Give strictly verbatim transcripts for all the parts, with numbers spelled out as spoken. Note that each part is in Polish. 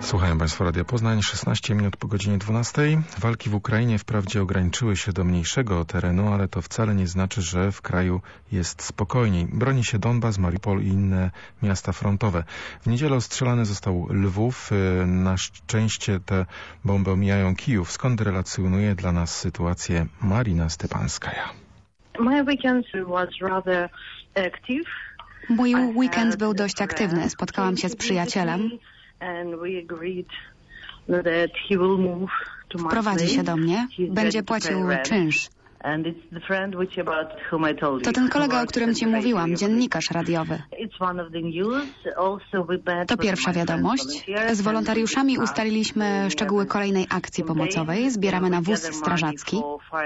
Słuchają Państwo Radia Poznań, szesnaście minut po godzinie dwunastej. Walki w Ukrainie wprawdzie ograniczyły się do mniejszego terenu, ale to wcale nie znaczy, że w kraju jest spokojniej. Broni się Donbas, Mariupol i inne miasta frontowe. W niedzielę ostrzelany został Lwów. Na szczęście te bomby omijają Kijów. Skąd relacjonuje dla nas sytuację Marina Stepanskaja? My weekend was rather active. Mój weekend był dość aktywny. Spotkałam się z przyjacielem. Wprowadzi się do mnie, będzie płacił czynsz. To ten kolega, o którym Ci mówiłam, dziennikarz radiowy. To pierwsza wiadomość. Z wolontariuszami ustaliliśmy szczegóły kolejnej akcji pomocowej. Zbieramy na wóz strażacki.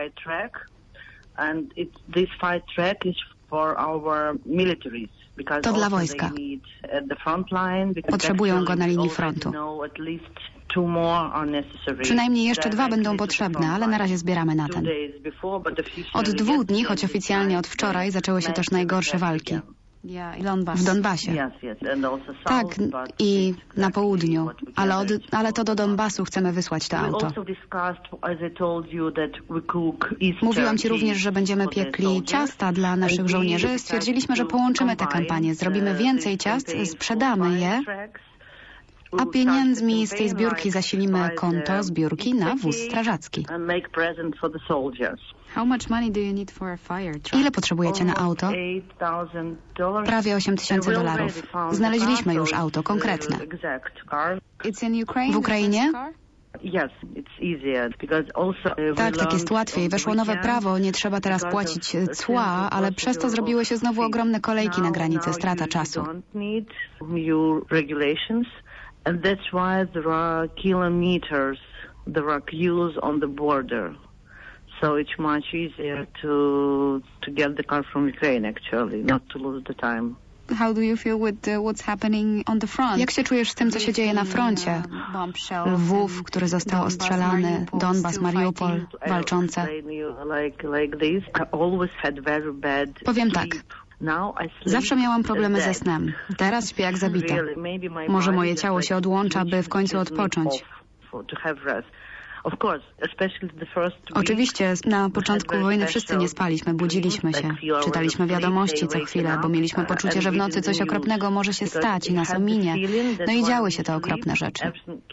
To dla wojska. Potrzebują go na linii frontu. Przynajmniej jeszcze dwa będą potrzebne, ale na razie zbieramy na ten. Od dwóch dni, choć oficjalnie od wczoraj, zaczęły się też najgorsze walki. W Donbasie. Tak, i na południu, ale, od, ale to do Donbasu chcemy wysłać to auto. Mówiłam Ci również, że będziemy piekli ciasta dla naszych żołnierzy. Stwierdziliśmy, że połączymy te kampanie, zrobimy więcej ciast, sprzedamy je, a pieniędzmi z tej zbiórki zasilimy konto zbiórki na wóz strażacki. Ile potrzebujecie na auto? Prawie osiem tysięcy dolarów. Znaleźliśmy już auto konkretne. W Ukrainie? Tak, tak jest łatwiej. Weszło nowe prawo, nie trzeba teraz płacić cła, ale przez to zrobiły się znowu ogromne kolejki na granicy, strata czasu. And that's why there are kilometers, there are queues on the border. So it's much easier to to get the car from Ukraine, actually, not to lose the time. How do you feel with the, what's happening on the front? Jak się czujesz z tym, co się dzieje na froncie? Lwów, który został ostrzelany, Donbas, Mariupol, walczące. Powiem tak. Zawsze miałam problemy ze snem. Teraz śpię jak zabita. Może moje ciało się odłącza, by w końcu odpocząć. Oczywiście na początku wojny wszyscy nie spaliśmy, budziliśmy się. Czytaliśmy wiadomości co chwilę, bo mieliśmy poczucie, że w nocy coś okropnego może się stać i nas ominie. No i działy się te okropne rzeczy.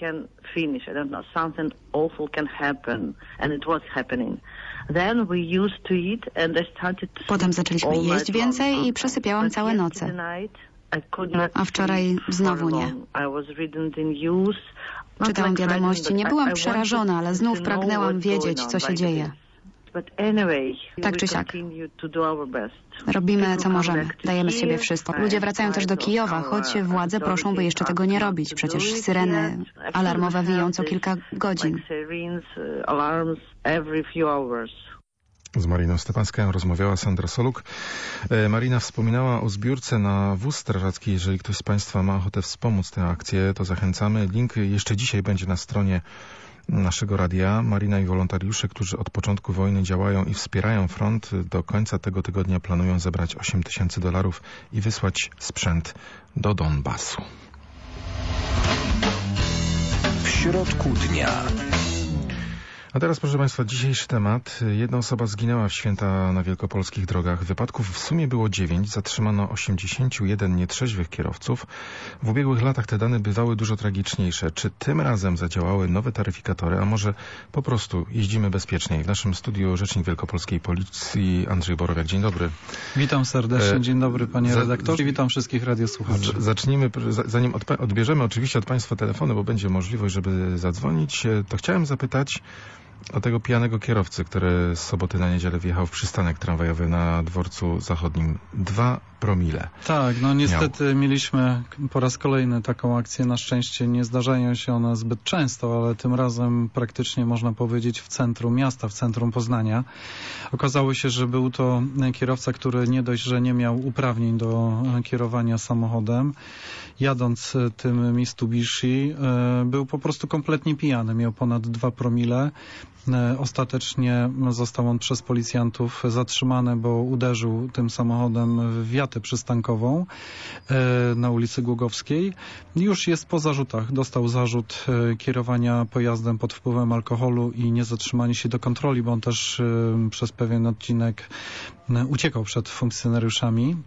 Potem zaczęliśmy jeść więcej i przesypiałam całe noce. A wczoraj znowu nie. Czytałam wiadomości, nie byłam przerażona, ale znów pragnęłam wiedzieć, co się dzieje. Tak czy siak. Robimy, co możemy. Dajemy z siebie wszystko. Ludzie wracają też do Kijowa, choć władze proszą, by jeszcze tego nie robić. Przecież syreny alarmowe wiją co kilka godzin. Z Mariną Stepanskają rozmawiała Sandra Soluk. Marina wspominała o zbiórce na wóz strażacki. Jeżeli ktoś z Państwa ma ochotę wspomóc tę akcję, to zachęcamy. Link jeszcze dzisiaj będzie na stronie naszego radia. Marina i wolontariusze, którzy od początku wojny działają i wspierają front, do końca tego tygodnia planują zebrać osiem tysięcy dolarów i wysłać sprzęt do Donbasu. W środku dnia. A teraz, proszę Państwa, dzisiejszy temat. Jedna osoba zginęła w święta na wielkopolskich drogach. Wypadków w sumie było dziewięć. Zatrzymano osiemdziesięciu jeden nietrzeźwych kierowców. W ubiegłych latach te dane bywały dużo tragiczniejsze. Czy tym razem zadziałały nowe taryfikatory, a może po prostu jeździmy bezpieczniej? W naszym studiu rzecznik wielkopolskiej policji Andrzej Borowiak. Dzień dobry. Witam serdecznie. Dzień dobry panie Za, redaktorze. Witam wszystkich radiosłuchaczy. Zacznijmy, zanim odbierzemy oczywiście od Państwa telefony, bo będzie możliwość, żeby zadzwonić, to chciałem zapytać o tego pijanego kierowcy, który z soboty na niedzielę wjechał w przystanek tramwajowy na dworcu zachodnim. Dwa promile. Tak, no niestety miał. Mieliśmy po raz kolejny taką akcję. Na szczęście nie zdarzają się one zbyt często, ale tym razem praktycznie można powiedzieć w centrum miasta, w centrum Poznania. Okazało się, że był to kierowca, który nie dość, że nie miał uprawnień do kierowania samochodem. Jadąc tym Mitsubishi był po prostu kompletnie pijany. Miał ponad dwa promile. Ostatecznie został on przez policjantów zatrzymany, bo uderzył tym samochodem w wiatę przystankową na ulicy Głogowskiej. Już jest po zarzutach. Dostał zarzut kierowania pojazdem pod wpływem alkoholu i niezatrzymanie się do kontroli, bo on też przez pewien odcinek uciekał przed funkcjonariuszami,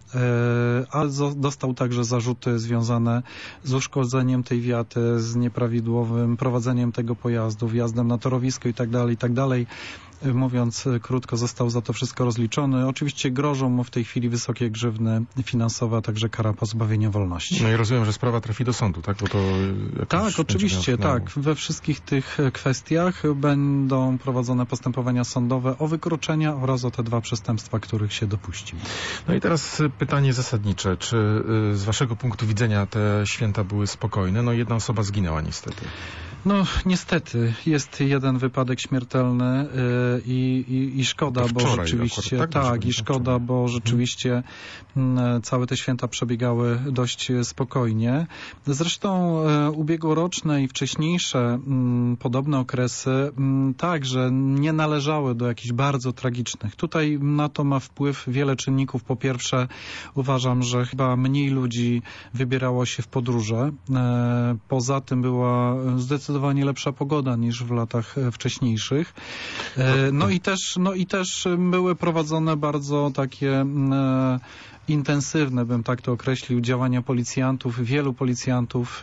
a dostał także zarzuty związane z uszkodzeniem tej wiaty, z nieprawidłowym prowadzeniem tego pojazdu, wjazdem na torowisko i tak dalej, i tak dalej. Mówiąc krótko, został za to wszystko rozliczony. Oczywiście grożą mu w tej chwili wysokie grzywny finansowe, a także kara pozbawienia wolności. No i rozumiem, że sprawa trafi do sądu, tak? Bo to tak, oczywiście, tak. We wszystkich tych kwestiach będą prowadzone postępowania sądowe o wykroczenia oraz o te dwa przestępstwa, których się dopuścił. No i teraz pytanie zasadnicze. Czy z waszego punktu widzenia te święta były spokojne? No jedna osoba zginęła niestety. No niestety, jest jeden wypadek śmiertelny yy, i, i szkoda, bo rzeczywiście, akurat, tak, tak i szkoda, bo rzeczywiście yy, całe te święta przebiegały dość spokojnie. Zresztą yy, ubiegłoroczne i wcześniejsze yy, podobne okresy yy, także nie należały do jakichś bardzo tragicznych. Tutaj na to ma wpływ wiele czynników. Po pierwsze, uważam, że chyba mniej ludzi wybierało się w podróże. Yy, poza tym była zdecydowanie zdecydowanie lepsza pogoda niż w latach wcześniejszych. No i też, no i też były prowadzone bardzo takie intensywne, bym tak to określił, działania policjantów, wielu policjantów.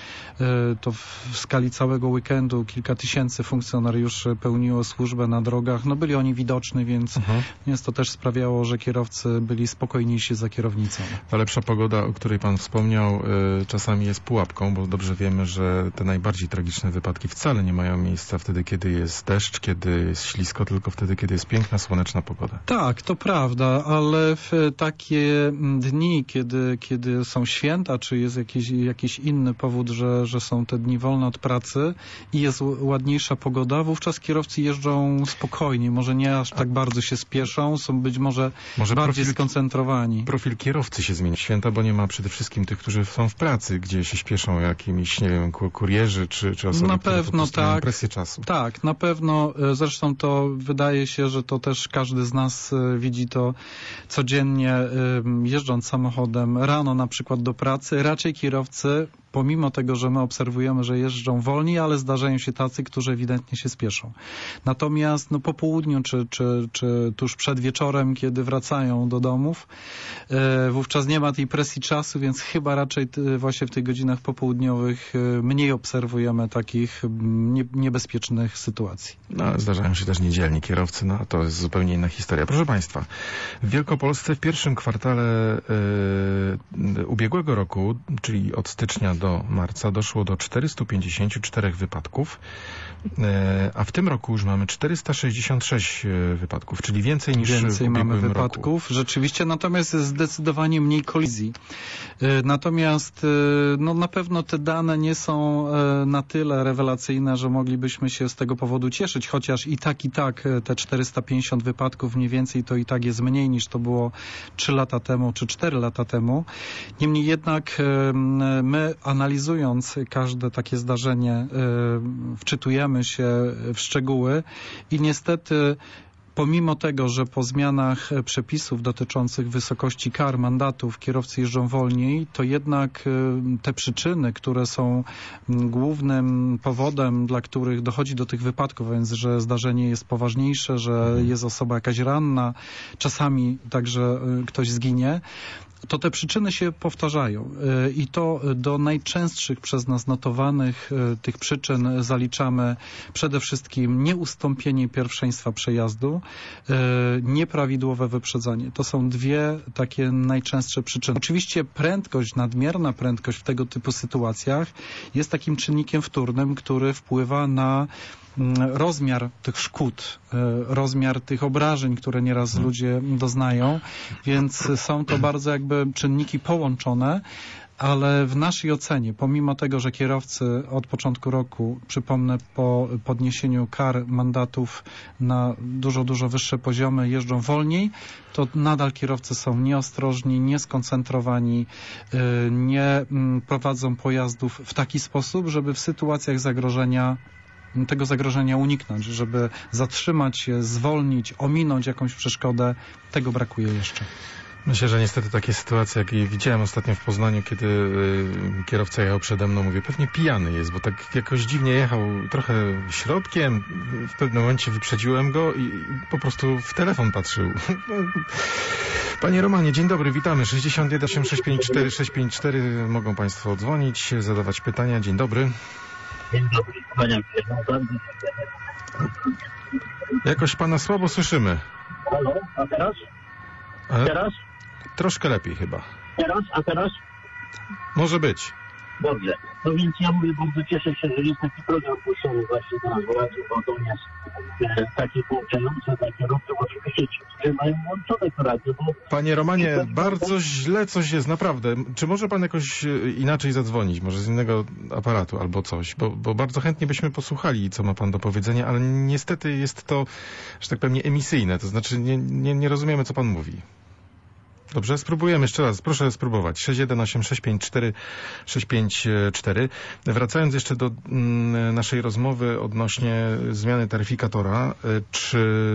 To w skali całego weekendu kilka tysięcy funkcjonariuszy pełniło służbę na drogach. No byli oni widoczni, więc, mhm. więc to też sprawiało, że kierowcy byli spokojniejsi za kierownicą. Ta lepsza pogoda, o której pan wspomniał, czasami jest pułapką, bo dobrze wiemy, że te najbardziej tragiczne wypadki wcale nie mają miejsca wtedy, kiedy jest deszcz, kiedy jest ślisko, tylko wtedy, kiedy jest piękna, słoneczna pogoda. Tak, to prawda, ale w takie dni, kiedy, kiedy są święta, czy jest jakiś, jakiś inny powód, że, że są te dni wolne od pracy i jest ładniejsza pogoda, wówczas kierowcy jeżdżą spokojnie, może nie aż tak bardzo się spieszą, są być może, może bardziej profil, skoncentrowani. Profil kierowcy się zmienia. Święta, bo nie ma przede wszystkim tych, którzy są w pracy, gdzie się spieszą jakimiś, nie wiem, kurierzy, czy, czy osoby, na które pewno po mają tak, presję czasu. Tak, na pewno. Zresztą to wydaje się, że to też każdy z nas widzi to codziennie, jeżdżąc samochodem rano na przykład do pracy. Raczej kierowcy, pomimo tego, że my obserwujemy, że jeżdżą wolniej, ale zdarzają się tacy, którzy ewidentnie się spieszą. Natomiast no, po południu, czy, czy, czy tuż przed wieczorem, kiedy wracają do domów, e, wówczas nie ma tej presji czasu, więc chyba raczej t, właśnie w tych godzinach popołudniowych e, mniej obserwujemy takich nie, niebezpiecznych sytuacji. No, zdarzają się też niedzielni kierowcy, no to jest zupełnie inna historia. Proszę Państwa, w Wielkopolsce w pierwszym kwartale e, ubiegłego roku, czyli od stycznia do marca, doszło do czterystu pięćdziesięciu czterech wypadków, a w tym roku już mamy czterysta sześćdziesiąt sześć wypadków, czyli więcej niż więcej w ubiegłym mamy wypadków, roku. Rzeczywiście, natomiast jest zdecydowanie mniej kolizji. Natomiast no, na pewno te dane nie są na tyle rewelacyjne, że moglibyśmy się z tego powodu cieszyć, chociaż i tak, i tak te czterysta pięćdziesiąt wypadków mniej więcej to i tak jest mniej niż to było trzy lata temu, czy cztery lata temu. Niemniej jednak my, analizując każde takie zdarzenie, wczytujemy się w szczegóły i niestety pomimo tego, że po zmianach przepisów dotyczących wysokości kar, mandatów kierowcy jeżdżą wolniej, to jednak te przyczyny, które są głównym powodem, dla których dochodzi do tych wypadków, więc że zdarzenie jest poważniejsze, że jest osoba jakaś ranna, czasami także ktoś zginie, to te przyczyny się powtarzają i to do najczęstszych przez nas notowanych tych przyczyn zaliczamy przede wszystkim nieustąpienie pierwszeństwa przejazdu, nieprawidłowe wyprzedzanie. To są dwie takie najczęstsze przyczyny. Oczywiście prędkość, nadmierna prędkość w tego typu sytuacjach jest takim czynnikiem wtórnym, który wpływa na rozmiar tych szkód, rozmiar tych obrażeń, które nieraz ludzie doznają, więc są to bardzo jakby czynniki połączone, ale w naszej ocenie, pomimo tego, że kierowcy od początku roku, przypomnę, po podniesieniu kar, mandatów na dużo, dużo wyższe poziomy jeżdżą wolniej, to nadal kierowcy są nieostrożni, nieskoncentrowani, nie prowadzą pojazdów w taki sposób, żeby w sytuacjach zagrożenia tego zagrożenia uniknąć, żeby zatrzymać się, zwolnić, ominąć jakąś przeszkodę. Tego brakuje jeszcze. Myślę, że niestety takie sytuacje, jakie widziałem ostatnio w Poznaniu, kiedy y, kierowca jechał przede mną, mówię, pewnie pijany jest, bo tak jakoś dziwnie jechał, trochę środkiem, w pewnym momencie wyprzedziłem go i, i po prostu w telefon patrzył. Panie Romanie, dzień dobry, witamy. sześćdziesiąt jeden osiemset sześć pięć cztery sześć pięć cztery mogą Państwo dzwonić, zadawać pytania. Dzień dobry. Dzień dobry, panie. Jakoś Pana słabo słyszymy. Halo, a teraz? A? Teraz? Troszkę lepiej chyba. Teraz? A teraz? Może być. Dobrze. No więc ja mówię, bardzo cieszę się, że jest taki program puszczony właśnie teraz w radiu, bo to jest e, takie pouczające, takie różne, oczywiście ci, którzy mają włączone to radio, bo... Panie Romanie, bardzo źle coś jest, naprawdę. Czy może Pan jakoś inaczej zadzwonić, może z innego aparatu albo coś, bo, bo bardzo chętnie byśmy posłuchali, co ma Pan do powiedzenia, ale niestety jest to, że tak powiem, emisyjne, to znaczy nie, nie, nie rozumiemy, co Pan mówi. Dobrze, spróbujemy jeszcze raz. Proszę spróbować. sześć jeden osiem sześć pięć cztery sześć pięć cztery. Wracając jeszcze do mm, naszej rozmowy odnośnie zmiany taryfikatora, czy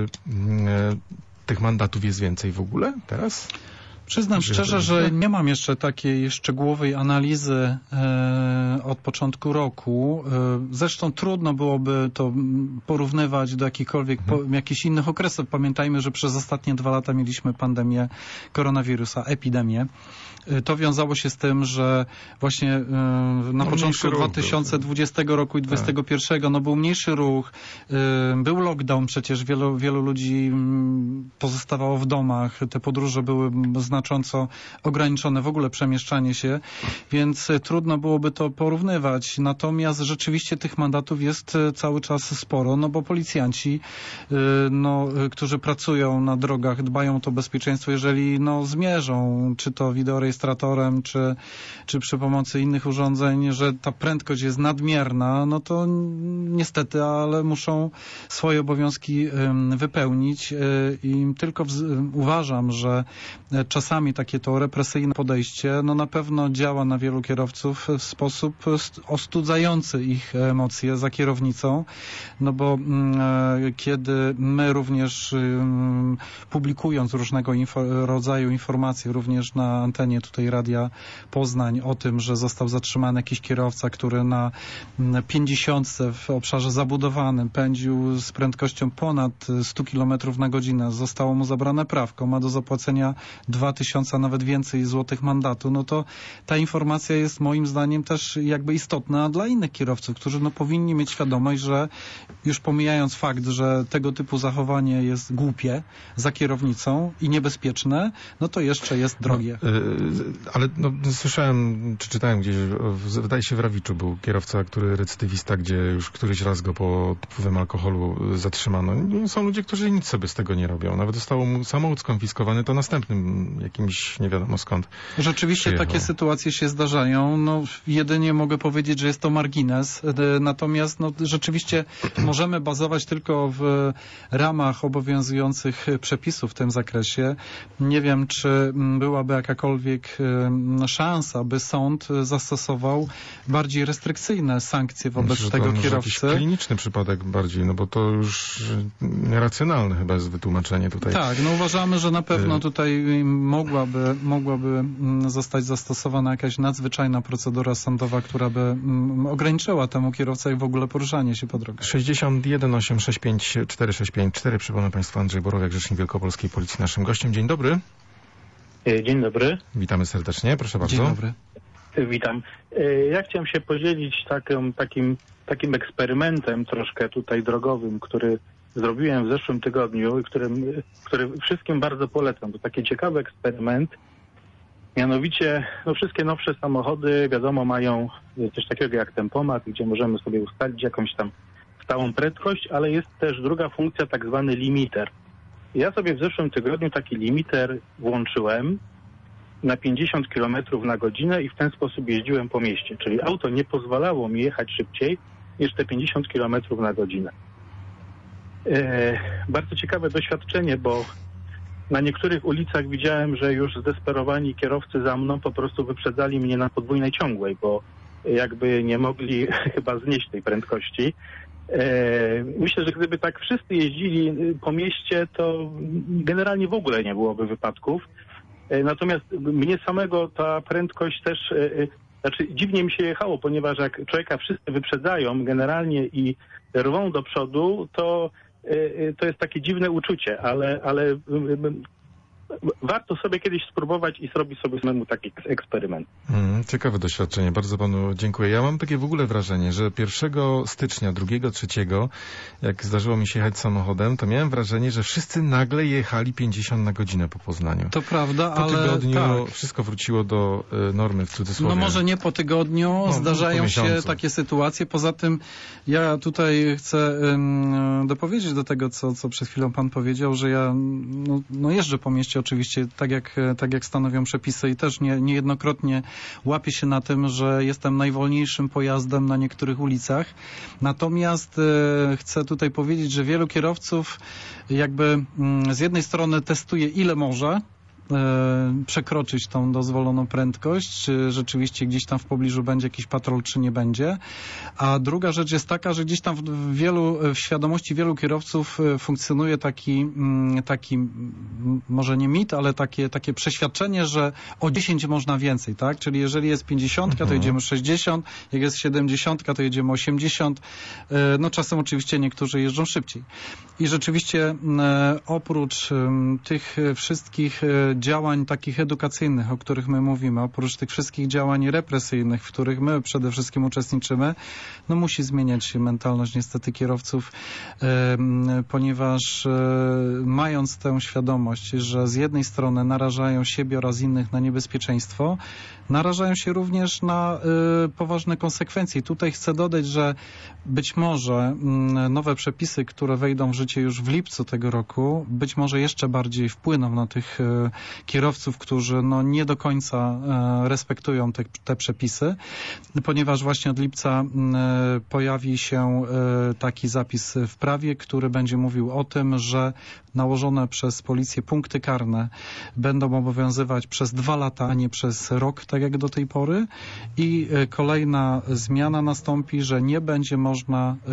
mm, tych mandatów jest więcej w ogóle teraz? Przyznam szczerze, że nie mam jeszcze takiej szczegółowej analizy e, od początku roku. E, zresztą trudno byłoby to porównywać do jakichkolwiek po, jakichś innych okresów. Pamiętajmy, że przez ostatnie dwa lata mieliśmy pandemię koronawirusa, epidemię. E, to wiązało się z tym, że właśnie e, na no, początku dwa tysiące dwudziestego roku i dwa tysiące dwudziestego pierwszego no, był mniejszy ruch, e, był lockdown, przecież wielu, wielu ludzi pozostawało w domach, te podróże były znaczące znacząco ograniczone w ogóle przemieszczanie się, więc trudno byłoby to porównywać. Natomiast rzeczywiście tych mandatów jest cały czas sporo, no bo policjanci, no, którzy pracują na drogach, dbają o to bezpieczeństwo, jeżeli no, zmierzą, czy to wideorejestratorem, czy, czy przy pomocy innych urządzeń, że ta prędkość jest nadmierna, no to niestety, ale muszą swoje obowiązki wypełnić i tylko uważam, że czasami Czasami takie to represyjne podejście no na pewno działa na wielu kierowców w sposób ostudzający ich emocje za kierownicą, no bo mm, kiedy my również mm, publikując różnego info, rodzaju informacje, również na antenie tutaj Radia Poznań o tym, że został zatrzymany jakiś kierowca, który na pięćdziesiątce w obszarze zabudowanym pędził z prędkością ponad sto kilometrów na godzinę, zostało mu zabrane prawko, ma do zapłacenia dwa tysiące, a nawet więcej złotych mandatu, no to ta informacja jest moim zdaniem też jakby istotna dla innych kierowców, którzy no powinni mieć świadomość, że już pomijając fakt, że tego typu zachowanie jest głupie za kierownicą i niebezpieczne, no to jeszcze jest drogie. No, ale no, słyszałem, czy czytałem gdzieś, wydaje się w Rawiczu był kierowca, który recydywista, gdzie już któryś raz go pod wpływem alkoholu zatrzymano. Są ludzie, którzy nic sobie z tego nie robią. Nawet zostało mu samochód skonfiskowany, to następnym jakimś nie wiadomo skąd. Rzeczywiście przyjechał. Takie sytuacje się zdarzają. No, jedynie mogę powiedzieć, że jest to margines. Natomiast no, rzeczywiście możemy bazować tylko w ramach obowiązujących przepisów w tym zakresie. Nie wiem, czy byłaby jakakolwiek szansa, by sąd zastosował bardziej restrykcyjne sankcje wobec Myślę, tego to kierowcy. Jakiś kliniczny przypadek bardziej, no bo to już nieracjonalne chyba jest wytłumaczenie tutaj. Tak, no uważamy, że na pewno tutaj mogłaby, mogłaby zostać zastosowana jakaś nadzwyczajna procedura sądowa, która by ograniczyła temu kierowcy w ogóle poruszanie się po drogach. sześćdziesiąt jeden osiem sześć pięć cztery sześć pięć cztery. Przypomnę Państwu, Andrzej Borowiak, rzecznik Wielkopolskiej Policji, naszym gościem. Dzień dobry. Dzień dobry. Witamy serdecznie, proszę bardzo. Dzień dobry. Witam. Ja chciałem się podzielić takim, takim, takim eksperymentem troszkę tutaj drogowym, który zrobiłem w zeszłym tygodniu i który, który wszystkim bardzo polecam. To taki ciekawy eksperyment. Mianowicie no wszystkie nowsze samochody, wiadomo, mają coś takiego jak tempomat, gdzie możemy sobie ustalić jakąś tam stałą prędkość, ale jest też druga funkcja, tak zwany limiter. Ja sobie w zeszłym tygodniu taki limiter włączyłem na pięćdziesiąt kilometrów na godzinę i w ten sposób jeździłem po mieście. Czyli auto nie pozwalało mi jechać szybciej niż te pięćdziesiąt kilometrów na godzinę. E, bardzo ciekawe doświadczenie, bo na niektórych ulicach widziałem, że już zdesperowani kierowcy za mną po prostu wyprzedzali mnie na podwójnej ciągłej, bo jakby nie mogli chyba znieść tej prędkości. Myślę, że gdyby tak wszyscy jeździli po mieście, to generalnie w ogóle nie byłoby wypadków. Natomiast mnie samego ta prędkość też, znaczy dziwnie mi się jechało, ponieważ jak człowieka wszyscy wyprzedzają generalnie i rwą do przodu, to to jest takie dziwne uczucie, ale, ale warto sobie kiedyś spróbować i zrobić sobie samemu taki eksperyment. Mm, ciekawe doświadczenie, bardzo panu dziękuję. Ja mam takie w ogóle wrażenie, że pierwszego stycznia, drugiego, trzeciego, jak zdarzyło mi się jechać samochodem, to miałem wrażenie, że wszyscy nagle jechali pięćdziesiąt na godzinę po Poznaniu. To prawda, po ale Po tygodniu tak. wszystko wróciło do y, normy, w cudzysłowie. No może nie po tygodniu, no, zdarzają po się takie sytuacje. Poza tym ja tutaj chcę ym, dopowiedzieć do tego, co, co przed chwilą pan powiedział, że ja no, no jeżdżę po mieście oczywiście tak jak, tak jak stanowią przepisy i też nie, niejednokrotnie łapię się na tym, że jestem najwolniejszym pojazdem na niektórych ulicach. Natomiast e, chcę tutaj powiedzieć, że wielu kierowców jakby m, z jednej strony testuje ile może przekroczyć tą dozwoloną prędkość, czy rzeczywiście gdzieś tam w pobliżu będzie jakiś patrol, czy nie będzie. A druga rzecz jest taka, że gdzieś tam w wielu, w świadomości wielu kierowców funkcjonuje taki, taki może nie mit, ale takie, takie przeświadczenie, że o dziesięć można więcej, tak? Czyli jeżeli jest pięćdziesiąt, to jedziemy sześćdziesiąt, jak jest siedemdziesiąt, to jedziemy osiemdziesiąt. No czasem oczywiście niektórzy jeżdżą szybciej. I rzeczywiście oprócz tych wszystkich działań takich edukacyjnych, o których my mówimy, oprócz tych wszystkich działań represyjnych, w których my przede wszystkim uczestniczymy, no musi zmieniać się mentalność niestety kierowców, e, ponieważ e, mając tę świadomość, że z jednej strony narażają siebie oraz innych na niebezpieczeństwo, narażają się również na e, poważne konsekwencje. I tutaj chcę dodać, że być może m, nowe przepisy, które wejdą w życie już w lipcu tego roku, być może jeszcze bardziej wpłyną na tych e, kierowców, którzy no, nie do końca e, respektują te, te przepisy, ponieważ właśnie od lipca e, pojawi się e, taki zapis w prawie, który będzie mówił o tym, że nałożone przez policję punkty karne będą obowiązywać przez dwa lata, a nie przez rok, tak jak do tej pory. I e, kolejna zmiana nastąpi, że nie będzie można e,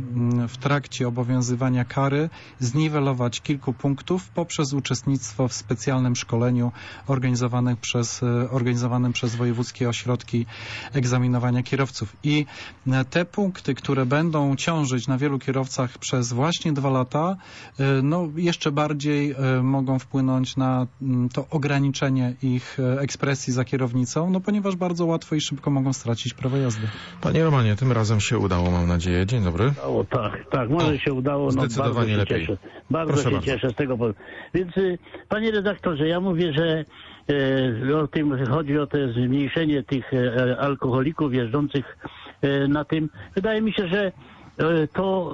w trakcie obowiązywania kary zniwelować kilku punktów poprzez uczestnictwo w specjalnym szkoleniu organizowanym przez, organizowanym przez wojewódzkie ośrodki egzaminowania kierowców. I te punkty, które będą ciążyć na wielu kierowcach przez właśnie dwa lata, no jeszcze bardziej mogą wpłynąć na to ograniczenie ich ekspresji za kierownicą, no ponieważ bardzo łatwo i szybko mogą stracić prawo jazdy. Panie Romanie, tym razem się udało, mam nadzieję. Dzień dobry. O, tak, tak, może o, się udało. No, zdecydowanie bardzo lepiej. Cieszę. Bardzo Proszę się bardzo. cieszę z tego powodu. Więc panie redaktorze, ja mówię, że e, o tym chodzi o to zmniejszenie tych e, alkoholików jeżdżących e, na tym. Wydaje mi się, że e, to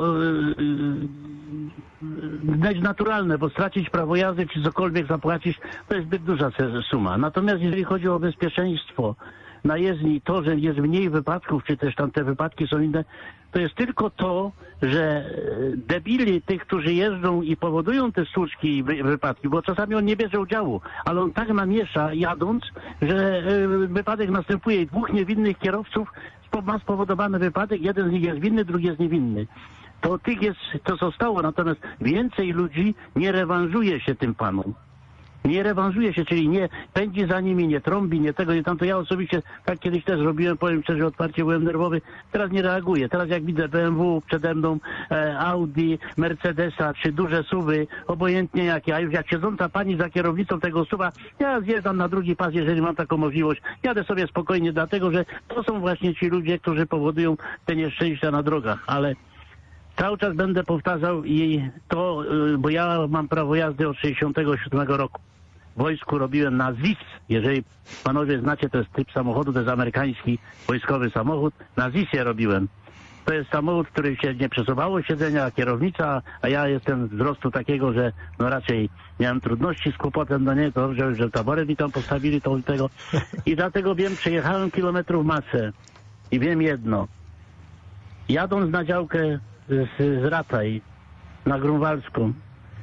e, e, naturalne, bo stracić prawo jazdy czy cokolwiek zapłacić, to jest zbyt duża suma. Natomiast jeżeli chodzi o bezpieczeństwo na jezdni, to, że jest mniej wypadków, czy też tam te wypadki są inne, to jest tylko to, że debili tych, którzy jeżdżą i powodują te stłuczki i wypadki, bo czasami on nie bierze udziału, ale on tak namiesza jadąc, że wypadek następuje i dwóch niewinnych kierowców ma spowodowany wypadek, jeden z nich jest winny, drugi jest niewinny. To tych jest, to zostało, natomiast więcej ludzi nie rewanżuje się tym panom. Nie rewanżuje się, czyli nie pędzi za nimi, nie trąbi, nie tego, nie tamto. Ja osobiście tak kiedyś też robiłem, powiem szczerze, otwarcie byłem nerwowy. Teraz nie reaguję. Teraz jak widzę B M W przede mną, e, Audi, Mercedesa czy duże suwy, obojętnie jakie, a już jak siedząca pani za kierownicą tego suwa, ja zjeżdżam na drugi pas, jeżeli mam taką możliwość. Jadę sobie spokojnie, dlatego że to są właśnie ci ludzie, którzy powodują te nieszczęścia na drogach, ale cały czas będę powtarzał i to, bo ja mam prawo jazdy od sześćdziesiątego siódmego roku. W wojsku robiłem na Z I S. Jeżeli panowie znacie, to jest typ samochodu, to jest amerykański wojskowy samochód. Na Z I S-ie robiłem. To jest samochód, który się nie przesuwało siedzenia, kierownica, a ja jestem wzrostu takiego, że no raczej miałem trudności z kłopotem, no nie, to że, że tabory mi tam postawili, to i tego. I dlatego wiem, przejechałem kilometrów masę i wiem jedno. Jadąc na działkę z, z Rataj na Grunwaldzką,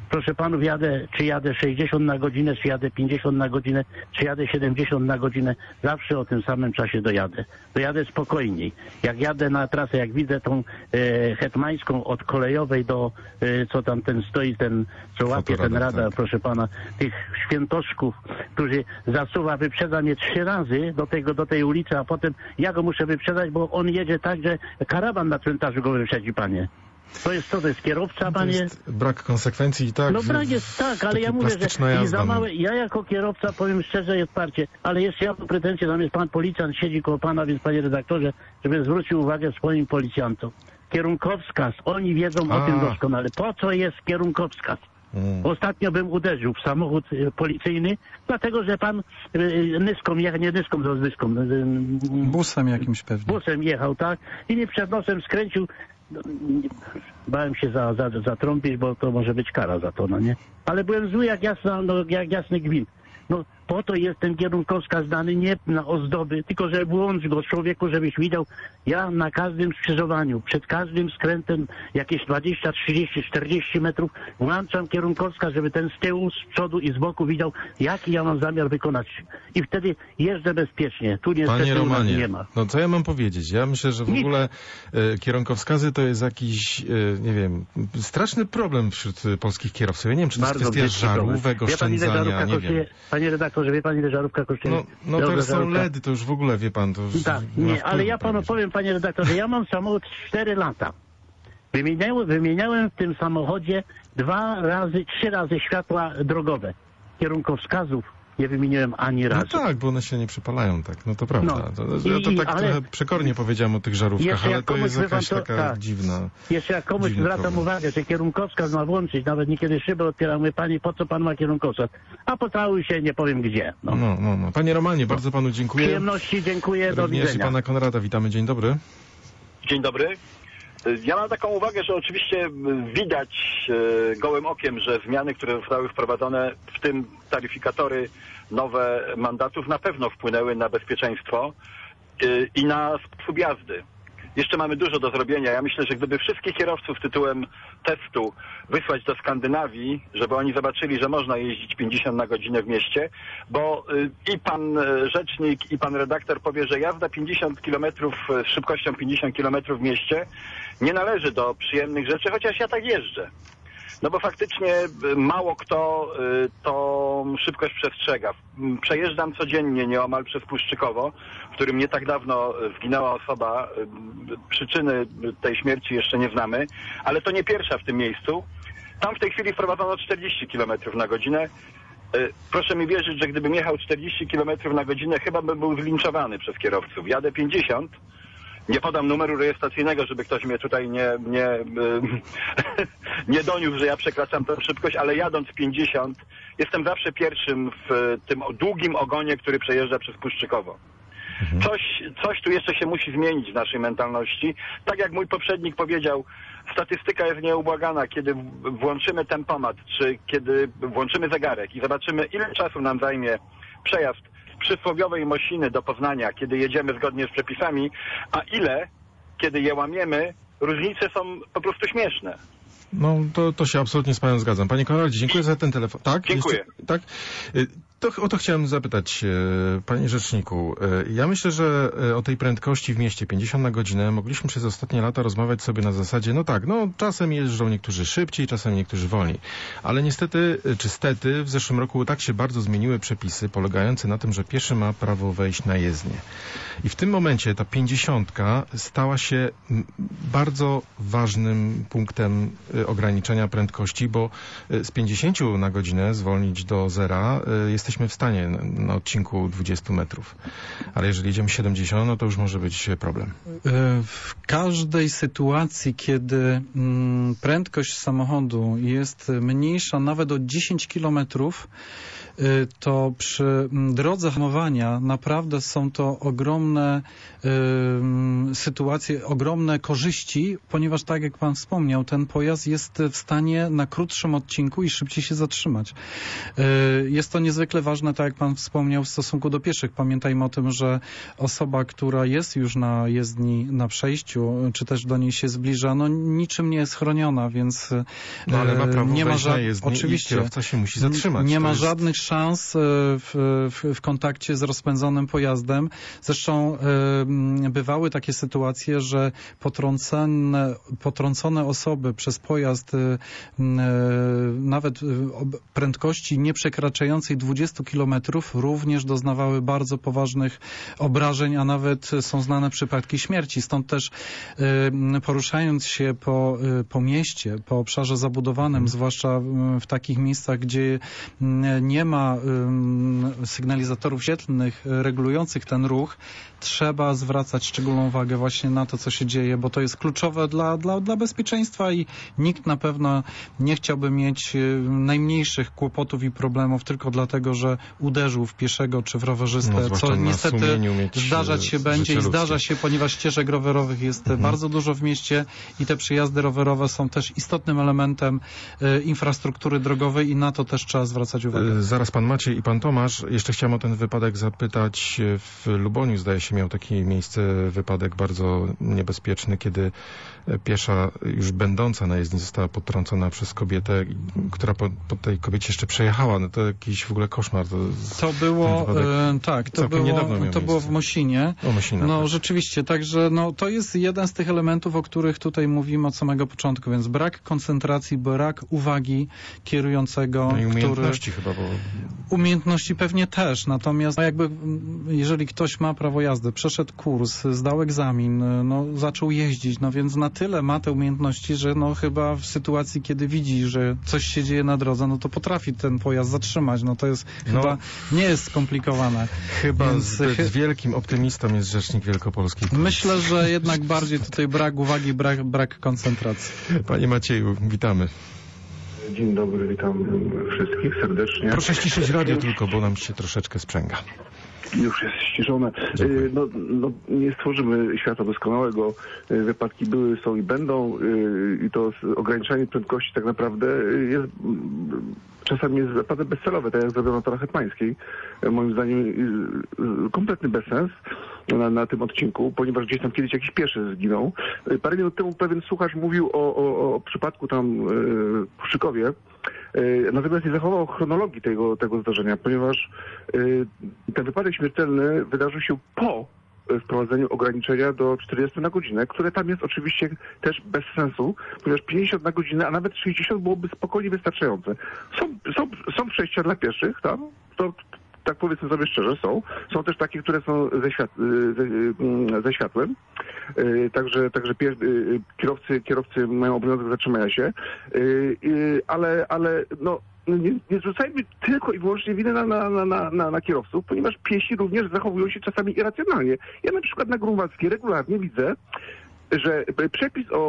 Proszę panów, jadę, czy jadę sześćdziesiąt na godzinę, czy jadę pięćdziesiąt na godzinę, czy jadę siedemdziesiąt na godzinę, zawsze o tym samym czasie dojadę. Dojadę spokojniej. Jak jadę na trasę, jak widzę tą e, hetmańską od kolejowej do, e, co tam ten stoi, ten, co łapie ten radar, tak. Proszę pana, tych świętoszków, którzy zasuwa, wyprzedza mnie trzy razy do, tego, do tej ulicy, a potem ja go muszę wyprzedzać, bo on jedzie tak, że karawan na cmentarzu go wyprzedzi, panie. To jest co, to jest kierowca, panie? To jest brak konsekwencji i tak. No brak jest tak, ale ja mówię, że i za małe, ja jako kierowca powiem szczerze i otwarcie, ale jeszcze ja mam pretensje, tam jest pan policjant, siedzi koło pana, więc panie redaktorze, żeby zwrócił uwagę swoim policjantom. Kierunkowskaz, oni wiedzą A. o tym doskonale. Po co jest kierunkowskaz? Hmm. Ostatnio bym uderzył w samochód y, policyjny, dlatego że pan y, nyską, jechał, nie nyską, to nyską. Y, busem jakimś pewnie. Busem jechał, tak? I mnie przed nosem skręcił. Bałem się za, za, zatrąbić, bo to może być kara za to, no nie? Ale byłem zły jak, jasna, no, jak jasny gwint. No po to jest ten kierunkowskaz dany nie na ozdoby, tylko że włącz go człowieku, żebyś widział. Ja na każdym skrzyżowaniu, przed każdym skrętem jakieś dwadzieścia, trzydzieści, czterdzieści metrów włączam kierunkowskaz, żeby ten z tyłu, z przodu i z boku widział, jaki ja mam zamiar wykonać. I wtedy jeżdżę bezpiecznie. Tu niestety Panie Romanie, nie ma. No co ja mam powiedzieć? Ja myślę, że w Nic. ogóle e, kierunkowskazy to jest jakiś, e, nie wiem, straszny problem wśród polskich kierowców. Ja nie wiem, czy to jest kwestia żarówek, oszczędzania, nie wiem. Panie redaktorze, wie pani, ile żarówka kosztuje? No, no teraz są ledy, to już w ogóle, wie pan, to już... Tak, nie, ale ja panu powiem, panie redaktorze, ja mam samochód cztery lata. Wymieniałem, wymieniałem w tym samochodzie dwa razy, trzy razy światła drogowe. Kierunkowskazów nie wymieniłem ani razu. No tak, bo one się nie przypalają, tak, no to prawda. No. To, to, to I, tak trochę przekornie powiedziałem o tych żarówkach, ale to jest jakaś to, taka tak. dziwna... Jeszcze jak komuś zwracam problem. uwagę, że kierunkowskaz ma włączyć, nawet niekiedy szybę otwieram, mówię, pani, po co pan ma kierunkowskaz? A pocałuj się, nie powiem gdzie. No, no, no. no. Panie Romanie, bardzo panu dziękuję. Przyjemności, dziękuję, do Również widzenia. pana Konrada, witamy, dzień dobry. Dzień dobry. Ja mam taką uwagę, że oczywiście widać gołym okiem, że zmiany, które zostały wprowadzone, w tym taryfikatory nowe mandatów, na pewno wpłynęły na bezpieczeństwo i na sposób jazdy. Jeszcze mamy dużo do zrobienia. Ja myślę, że gdyby wszystkich kierowców tytułem testu wysłać do Skandynawii, żeby oni zobaczyli, że można jeździć pięćdziesiąt na godzinę w mieście, bo i pan rzecznik, i pan redaktor powie, że jazda pięćdziesiąt kilometrów z szybkością pięćdziesiąt kilometrów w mieście nie należy do przyjemnych rzeczy, chociaż ja tak jeżdżę. No bo faktycznie mało kto tą szybkość przestrzega. Przejeżdżam codziennie nieomal przez Puszczykowo, w którym nie tak dawno zginęła osoba. Przyczyny tej śmierci jeszcze nie znamy, ale to nie pierwsza w tym miejscu. Tam w tej chwili wprowadzono czterdzieści kilometrów na godzinę. Proszę mi wierzyć, że gdybym jechał czterdzieści kilometrów na godzinę, chyba bym był zlinczowany przez kierowców. Jadę pięćdziesiąt. Nie podam numeru rejestracyjnego, żeby ktoś mnie tutaj nie, nie, nie doniósł, że ja przekraczam tę szybkość, ale jadąc pięćdziesiąt jestem zawsze pierwszym w tym długim ogonie, który przejeżdża przez Puszczykowo. Mhm. Coś, coś tu jeszcze się musi zmienić w naszej mentalności. Tak jak mój poprzednik powiedział, statystyka jest nieubłagana. Kiedy włączymy tempomat, czy kiedy włączymy zegarek i zobaczymy, ile czasu nam zajmie przejazd przysłowiowej Mosiny do Poznania, kiedy jedziemy zgodnie z przepisami, a ile, kiedy je łamiemy, różnice są po prostu śmieszne. No, to, to się absolutnie z panem zgadzam. Panie Konradzie, dziękuję za ten telefon. Tak? Dziękuję. Jeszcze, tak? To, o to chciałem zapytać, panie rzeczniku. Ja myślę, że o tej prędkości w mieście pięćdziesiąt na godzinę mogliśmy przez ostatnie lata rozmawiać sobie na zasadzie, no tak, no czasem jeżdżą niektórzy szybciej, czasem niektórzy wolniej. Ale niestety, czy stety, w zeszłym roku tak się bardzo zmieniły przepisy polegające na tym, że pieszy ma prawo wejść na jezdnię. I w tym momencie ta pięćdziesiątka stała się bardzo ważnym punktem ograniczenia prędkości, bo z pięćdziesięciu na godzinę zwolnić do zera jesteśmy w stanie na odcinku dwudziestu metrów. Ale jeżeli jedziemy siedemdziesiąt, no to już może być problem. W każdej sytuacji, kiedy prędkość samochodu jest mniejsza nawet o dziesięć kilometrów, to przy drodze hamowania naprawdę są to ogromne y, sytuacje, ogromne korzyści, ponieważ tak jak pan wspomniał, ten pojazd jest w stanie na krótszym odcinku i szybciej się zatrzymać. Y, jest to niezwykle ważne, tak jak pan wspomniał, w stosunku do pieszych. Pamiętajmy o tym, że osoba, która jest już na jezdni, na przejściu, czy też do niej się zbliża, no niczym nie jest chroniona, więc no, ale ma prawo nie ma żadnych, oczywiście kierowca się musi zatrzymać. Nie ma jest... żadnych szans w, w, w kontakcie z rozpędzonym pojazdem. Zresztą y, bywały takie sytuacje, że potrącone, potrącone osoby przez pojazd y, y, nawet y, prędkości nie przekraczającej dwudziestu kilometrów również doznawały bardzo poważnych obrażeń, a nawet są znane przypadki śmierci. Stąd też y, poruszając się po, y, po mieście, po obszarze zabudowanym, hmm. zwłaszcza w takich miejscach, gdzie nie ma y, sygnalizatorów świetlnych regulujących ten ruch, trzeba zwracać szczególną uwagę właśnie na to, co się dzieje, bo to jest kluczowe dla, dla, dla bezpieczeństwa i nikt na pewno nie chciałby mieć najmniejszych kłopotów i problemów tylko dlatego, że uderzył w pieszego czy w rowerzystę, no, co niestety zdarzać się będzie i ludzkie. zdarza się, ponieważ ścieżek rowerowych jest mhm. bardzo dużo w mieście i te przejazdy rowerowe są też istotnym elementem e, infrastruktury drogowej i na to też trzeba zwracać uwagę. Zaraz pan Maciej i pan Tomasz. Jeszcze chciałem o ten wypadek zapytać. W Luboniu, zdaje się, miał taki miejsce wypadek bardzo niebezpieczny, kiedy piesza już będąca na jezdni została potrącona przez kobietę, która po, po tej kobiecie jeszcze przejechała. No to jakiś w ogóle koszmar. To, to było, e, tak, to było, to było w Mosinie. O, Mosina, no tak. Rzeczywiście, także no, to jest jeden z tych elementów, o których tutaj mówimy od samego początku, więc brak koncentracji, brak uwagi kierującego, no i umiejętności który... chyba, bo... Umiejętności pewnie też, natomiast jakby jeżeli ktoś ma prawo jazdy, przeszedł kurs, zdał egzamin, no zaczął jeździć, no więc na tyle ma te umiejętności, że no chyba w sytuacji, kiedy widzi, że coś się dzieje na drodze, no to potrafi ten pojazd zatrzymać, no to jest no, chyba nie jest skomplikowane. Chyba więc, zbyt ch wielkim optymistą jest rzecznik Wielkopolskiej. Myślę, że jednak bardziej tutaj brak uwagi, brak, brak koncentracji. Panie Macieju, witamy. Dzień dobry, witam wszystkich serdecznie. Proszę ściszyć radio tylko, bo nam się troszeczkę sprzęga. Już jest ściszone. No, no, nie stworzymy świata doskonałego. Wypadki były, są i będą. I to ograniczanie prędkości tak naprawdę jest czasami jest naprawdę bezcelowe, tak jak zrobiono to na Hetmańskiej. Moim zdaniem kompletny bezsens na, na tym odcinku, ponieważ gdzieś tam kiedyś jakiś pieszy zginął. Parę minut temu pewien słuchacz mówił o, o, o przypadku tam w Puszczykowie, natomiast nie zachował chronologii tego, tego zdarzenia, ponieważ ten wypadek śmiertelny wydarzył się po wprowadzeniu ograniczenia do czterdziestu na godzinę, które tam jest oczywiście też bez sensu, ponieważ pięćdziesiąt na godzinę, a nawet sześćdziesiąt byłoby spokojnie wystarczające. Są, są, są przejścia dla pieszych tam, to tak powiedzmy sobie szczerze, są. Są też takie, które są ze, świat, ze, ze światłem. Także, także pier, kierowcy, kierowcy mają obowiązek zatrzymania się. Ale, ale no, nie, nie zrzucajmy tylko i wyłącznie winy na, na, na, na, na kierowców, ponieważ piesi również zachowują się czasami irracjonalnie. Ja na przykład na Grunwaldzkiej regularnie widzę, że przepis o,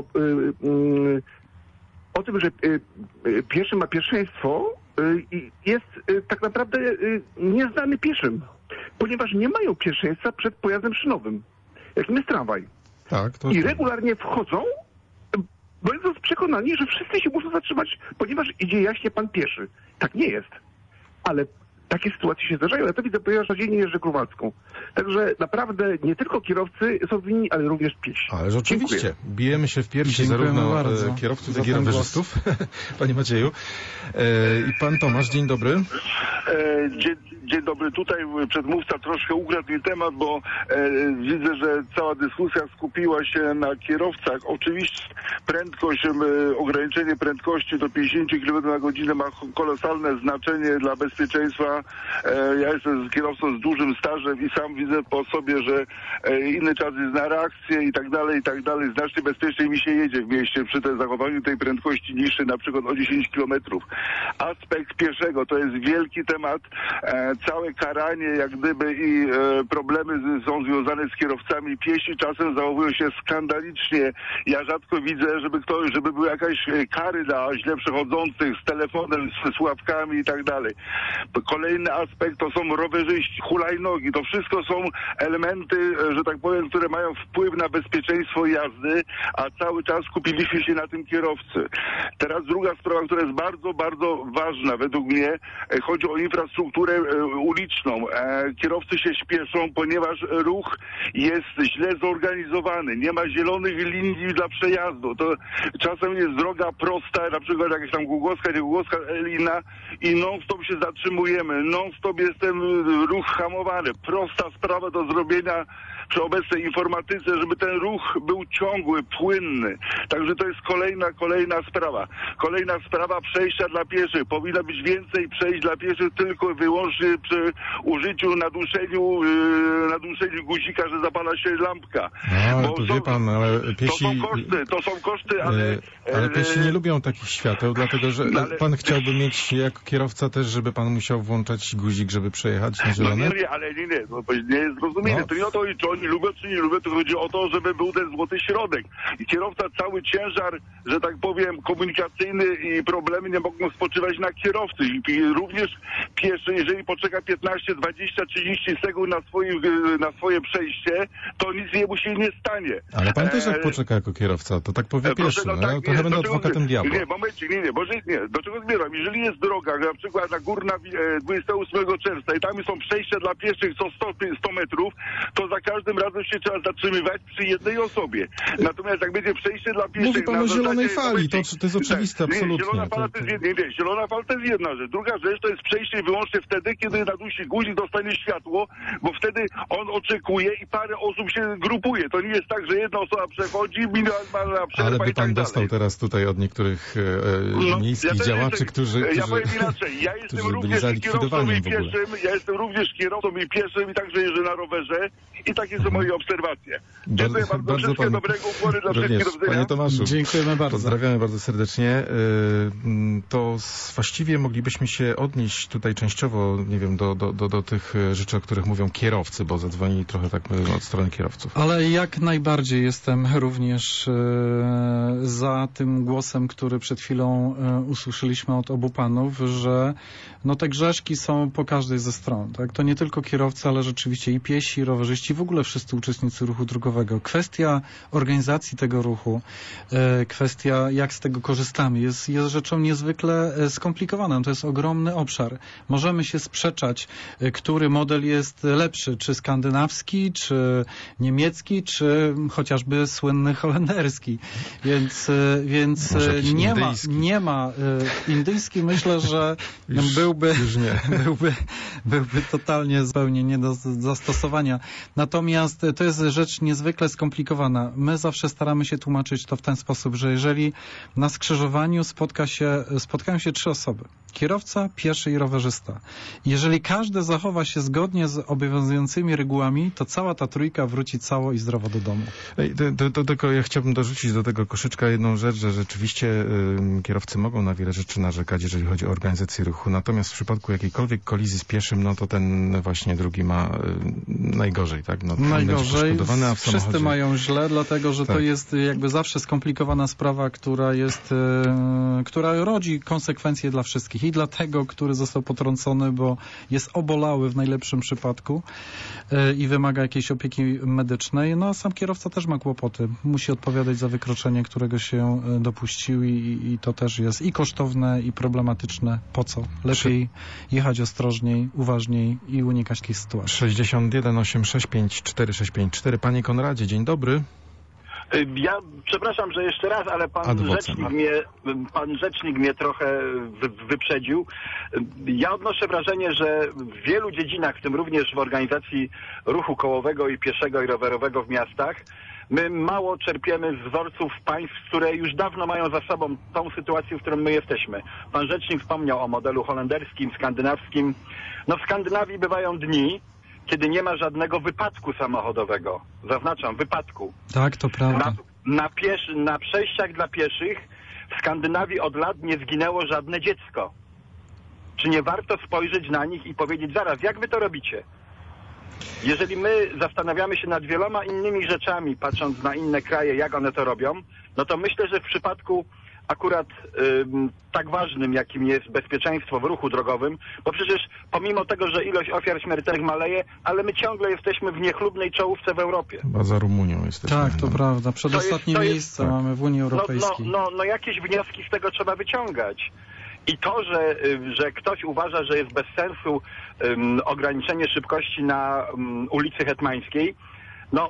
o tym, że pieszy ma pierwszeństwo, jest tak naprawdę nieznany pieszym, ponieważ nie mają pierwszeństwa przed pojazdem szynowym, jakim jest tramwaj. Tak, to... I regularnie wchodzą, będąc przekonani, że wszyscy się muszą zatrzymać, ponieważ idzie jaśnie pan pieszy. Tak nie jest. Ale takie sytuacje się zdarzają. Ja to widzę, ponieważ codziennie jeżdżę Grunwaldzką. Także naprawdę nie tylko kierowcy są winni, ale również piesi. Ale rzeczywiście. Dziękuję. Bijemy się w piersi Dziękujemy zarówno bardzo. kierowców, jak i rowerzystów. Panie Macieju. E, I pan Tomasz, dzień dobry. E, dzień, dzień dobry. Tutaj przedmówca troszkę ukradł mi temat, bo e, widzę, że cała dyskusja skupiła się na kierowcach. Oczywiście prędkość, e, ograniczenie prędkości do pięćdziesięciu kilometrów na godzinę ma kolosalne znaczenie dla bezpieczeństwa. E, ja jestem kierowcą z dużym stażem i sam widzę po sobie, że e, inny czas jest na reakcję i tak dalej, i tak dalej. Znacznie bezpieczniej mi się jedzie w mieście przy tym zachowaniu tej prędkości niż na przykład o dziesięć kilometrów. Aspekt pieszego to jest wielki temat. E, całe karanie jak gdyby i e, problemy z, są związane z kierowcami. Piesi czasem zachowują się skandalicznie. Ja rzadko widzę, żeby ktoś, żeby były jakieś kary dla źle przechodzących z telefonem, z słuchawkami i tak dalej. Kolej Kolejny aspekt to są rowerzyści, hulajnogi. To wszystko są elementy, że tak powiem, które mają wpływ na bezpieczeństwo jazdy, a cały czas skupiliśmy się na tym kierowcy. Teraz druga sprawa, która jest bardzo, bardzo ważna według mnie, chodzi o infrastrukturę uliczną. Kierowcy się śpieszą, ponieważ ruch jest źle zorganizowany. Nie ma zielonych linii dla przejazdu. To czasem jest droga prosta, na przykład jakaś tam Głogowska, nie Głogowska lina i non-stop się zatrzymujemy. Non-stop jest ten ruch hamowany. Prosta sprawa do zrobienia przy obecnej informatyce, żeby ten ruch był ciągły, płynny. Także to jest kolejna, kolejna sprawa. Kolejna sprawa przejścia dla pieszych. Powinno być więcej przejść dla pieszych tylko i wyłącznie przy użyciu, naduszeniu, yy, naduszeniu guzika, że zapala się lampka. No, ale Bo tu są, wie pan, ale piesi... To są koszty, to są koszty, ale... Yy, ale piesi nie lubią takich świateł, dlatego że ale... pan chciałby mieć jako kierowca też, żeby pan musiał włączać guzik, żeby przejechać na zielone? No nie, nie, ale nie, nie, no, nie jest zrozumienie. No. To nie o to, czy oni lubią, czy nie lubią, to chodzi o to, żeby był ten złoty środek. I kierowca cały ciężar, że tak powiem, komunikacyjny i problemy nie mogą spoczywać na kierowcy. I również pieszy, jeżeli poczeka piętnaście, dwadzieścia, trzydzieści sekund na, swoim, na swoje przejście, to nic jemu się nie stanie. Ale pan też jak poczeka jako kierowca, to tak powie pieszy, no, tak, to chyba będę adwokatem diabła. Nie, momencik, nie, nie, może nie, do czego zmierzam? Jeżeli jest droga, na przykład na Górna dwudziestego ósmego czerwca i tam są przejścia dla pieszych co sto metrów, to za każdym razem się trzeba zatrzymywać przy jednej osobie. Natomiast jak będzie przejście dla pieszych... Mówi pan o zielonej zasadzie, fali, to, to jest oczywiste, nie, absolutnie. Zielona fala to jest jedna, nie, nie, zielona fala to jest jedna rzecz. Druga rzecz to jest przejście wyłącznie wtedy, kiedy nadusi guzik dostanie światło, bo wtedy on oczekuje i parę osób się grupuje. To nie jest tak, że jedna osoba przechodzi, minimalna przerwa. Ale by i pan tak dostał dalej. teraz tutaj od niektórych e, no, miejskich ja działaczy, jestem, którzy, którzy... Ja powiem inaczej, ja jestem również kierowcą i pieszym, ja jestem również kierowcą i pieszym i także jeżdżę na rowerze i takie są moje obserwacje. Dziękuję bardzo, bardzo wszystkiego pan... dobrego, ukłony dla wszystkich, do widzenia. Panie Tomaszu, dziękujemy bardzo. Pozdrawiamy bardzo serdecznie. To właściwie moglibyśmy się odnieść tutaj częściowo, nie wiem, do, do, do, do tych rzeczy, o których mówią kierowcy, bo zadzwonili trochę tak od strony kierowców. Ale jak najbardziej jestem również za tym głosem, który przed chwilą usłyszeliśmy od obu panów, że no te grzeszki są po każdej ze stron. Tak? To nie tylko kierowcy, ale rzeczywiście i piesi, i rowerzyści, w ogóle wszyscy uczestnicy ruchu drogowego. Kwestia organizacji tego ruchu, kwestia jak z tego korzystamy, jest, jest rzeczą niezwykle skomplikowaną. To jest ogromny obszar. Możemy się sprzeczać, który model jest lepszy, czy skandynawski, czy niemiecki, czy chociażby słynny holenderski. Więc, więc nie ma, nie ma indyjski, myślę, że już, byłby, już nie. byłby, byłby totalnie zupełnie nie do zastosowania. Natomiast to jest rzecz niezwykle skomplikowana. My zawsze staramy się tłumaczyć to w ten sposób, że jeżeli na skrzyżowaniu spotka się, spotkają się trzy osoby, kierowca, pieszy i rowerzysta. Jeżeli każdy zachowa się zgodnie z obowiązującymi regułami, to cała ta trójka wróci cało i zdrowo do domu. To, to tylko ja chciałbym dorzucić do tego koszyczka jedną rzecz, że rzeczywiście y, kierowcy mogą na wiele rzeczy narzekać, jeżeli chodzi o organizację ruchu. Natomiast w przypadku jakiejkolwiek kolizji z pieszym, no to ten właśnie drugi ma y, najgorzej, tak? No, najgorzej. A w Wszyscy samochodzie... mają źle, dlatego że tak. To jest jakby zawsze skomplikowana sprawa, która jest, y, która rodzi konsekwencje dla wszystkich. I dla tego, który został potrącony, bo jest obolały w najlepszym przypadku y, i wymaga jakiejś opieki medycznej. No a sam kierowca też ma kłopoty. Musi odpowiadać za wykroczenie, którego się dopuścił i, i to też jest i kosztowne, i problematyczne. Po co? Lepiej jechać ostrożniej, uważniej i unikać takich sytuacji. sześćdziesiąt jeden osiemset sześćdziesiąt pięć cztery sześć pięć cztery. Panie Konradzie, dzień dobry. Ja przepraszam, że jeszcze raz, ale pan rzecznik, mnie, pan rzecznik mnie trochę wyprzedził. Ja odnoszę wrażenie, że w wielu dziedzinach, w tym również w organizacji ruchu kołowego i pieszego i rowerowego w miastach, my mało czerpiemy z wzorców państw, które już dawno mają za sobą tą sytuację, w którą my jesteśmy. Pan rzecznik wspomniał o modelu holenderskim, skandynawskim. No w Skandynawii bywają dni, kiedy nie ma żadnego wypadku samochodowego. Zaznaczam, wypadku. Tak, to prawda. Na, na, piesz, na przejściach dla pieszych w Skandynawii od lat nie zginęło żadne dziecko. Czy nie warto spojrzeć na nich i powiedzieć, zaraz, jak wy to robicie? Jeżeli my zastanawiamy się nad wieloma innymi rzeczami, patrząc na inne kraje, jak one to robią, no to myślę, że w przypadku akurat ym, tak ważnym, jakim jest bezpieczeństwo w ruchu drogowym, bo przecież pomimo tego, że ilość ofiar śmiertelnych maleje, ale my ciągle jesteśmy w niechlubnej czołówce w Europie. Chyba za Rumunią jesteśmy. Tak, to no. prawda. Przedostatnie to jest, to miejsce jest, mamy w Unii Europejskiej. No, no, no, no jakieś wnioski z tego trzeba wyciągać. I to, że, że ktoś uważa, że jest bez sensu um, ograniczenie szybkości na um, ulicy Hetmańskiej, no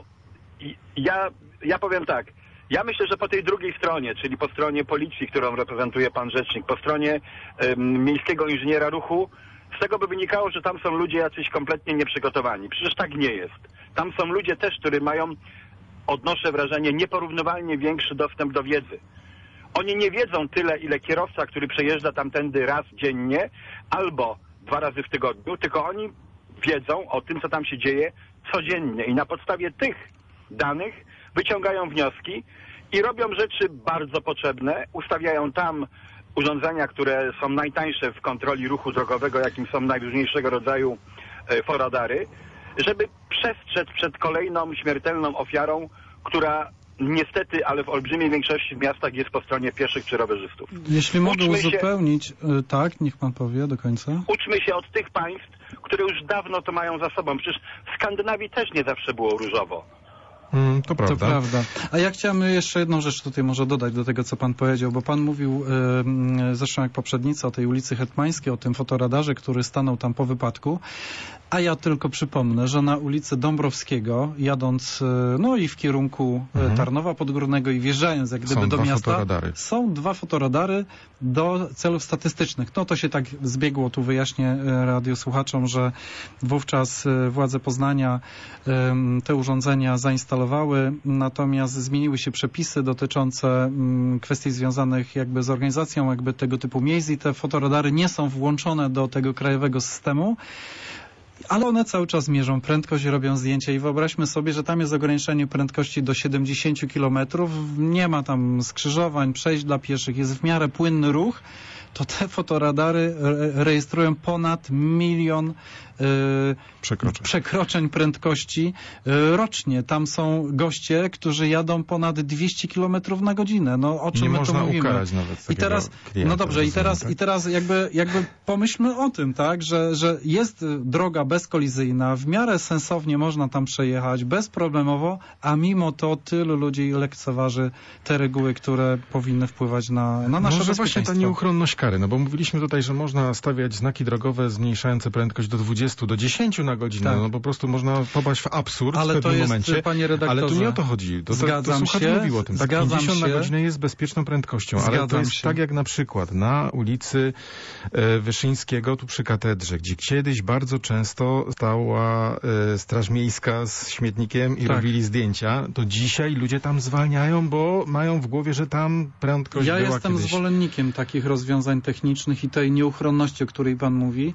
ja, ja powiem tak, ja myślę, że po tej drugiej stronie, czyli po stronie policji, którą reprezentuje pan rzecznik, po stronie um, miejskiego inżyniera ruchu, z tego by wynikało, że tam są ludzie jacyś kompletnie nieprzygotowani. Przecież tak nie jest. Tam są ludzie też, którzy mają, odnoszę wrażenie, nieporównywalnie większy dostęp do wiedzy. Oni nie wiedzą tyle, ile kierowca, który przejeżdża tamtędy raz dziennie albo dwa razy w tygodniu, tylko oni wiedzą o tym, co tam się dzieje codziennie i na podstawie tych danych wyciągają wnioski i robią rzeczy bardzo potrzebne, ustawiają tam urządzenia, które są najtańsze w kontroli ruchu drogowego, jakim są najróżniejszego rodzaju e, foradary, żeby przestrzec przed kolejną śmiertelną ofiarą, która niestety, ale w olbrzymiej większości w miastach jest po stronie pieszych czy rowerzystów. Jeśli mogę Uczmy uzupełnić, się, tak, niech pan powie do końca. Uczmy się od tych państw, które już dawno to mają za sobą. Przecież w Skandynawii też nie zawsze było różowo. Mm, to prawda. To prawda. A ja chciałem jeszcze jedną rzecz tutaj może dodać do tego, co pan powiedział, bo pan mówił, yy, zresztą jak poprzednica, o tej ulicy Hetmańskiej, o tym fotoradarze, który stanął tam po wypadku. A ja tylko przypomnę, że na ulicy Dąbrowskiego, jadąc no i w kierunku mhm. Tarnowa Podgórnego i wjeżdżając jak gdyby są do dwa miasta, fotoradary. są dwa fotoradary do celów statystycznych. No to się tak zbiegło, tu wyjaśnię radiosłuchaczom, że wówczas władze Poznania te urządzenia zainstalowały, natomiast zmieniły się przepisy dotyczące kwestii związanych jakby z organizacją jakby tego typu miejsc i te fotoradary nie są włączone do tego krajowego systemu. Ale one cały czas mierzą prędkość, robią zdjęcia i wyobraźmy sobie, że tam jest ograniczenie prędkości do siedemdziesiąt kilometrów, nie ma tam skrzyżowań, przejść dla pieszych, jest w miarę płynny ruch, to te fotoradary rejestrują ponad milion yy, przekroczeń. przekroczeń prędkości yy, rocznie. Tam są goście, którzy jadą ponad dwieście kilometrów na godzinę. No o czym nie my można tu mówimy? ukarać nawet I teraz, klienta, no dobrze, i teraz, tak? i teraz jakby, jakby pomyślmy o tym, tak, że, że jest droga bezkolizyjna, w miarę sensownie można tam przejechać, bezproblemowo, a mimo to tylu ludzi lekceważy te reguły, które powinny wpływać na, na nasze Może bezpieczeństwo. właśnie ta nieuchronność kary, no bo mówiliśmy tutaj, że można stawiać znaki drogowe zmniejszające prędkość do dwudziestu, do dziesięciu na godzinę, tak. No po prostu można popaść w absurd ale w pewnym to jest, momencie, panie redaktorze, ale tu nie o to chodzi. To, to, to słuchacz się, mówił o tym, tak, pięćdziesiąt na godzinę jest bezpieczną prędkością, Zgadzam ale to jest się. tak jak na przykład na ulicy e, Wyszyńskiego, tu przy katedrze, gdzie kiedyś bardzo często stała e, straż miejska z śmietnikiem i tak. robili zdjęcia, to dzisiaj ludzie tam zwalniają, bo mają w głowie, że tam prędkość ja była jestem kiedyś. zwolennikiem takich rozwiązań technicznych i tej nieuchronności, o której pan mówi,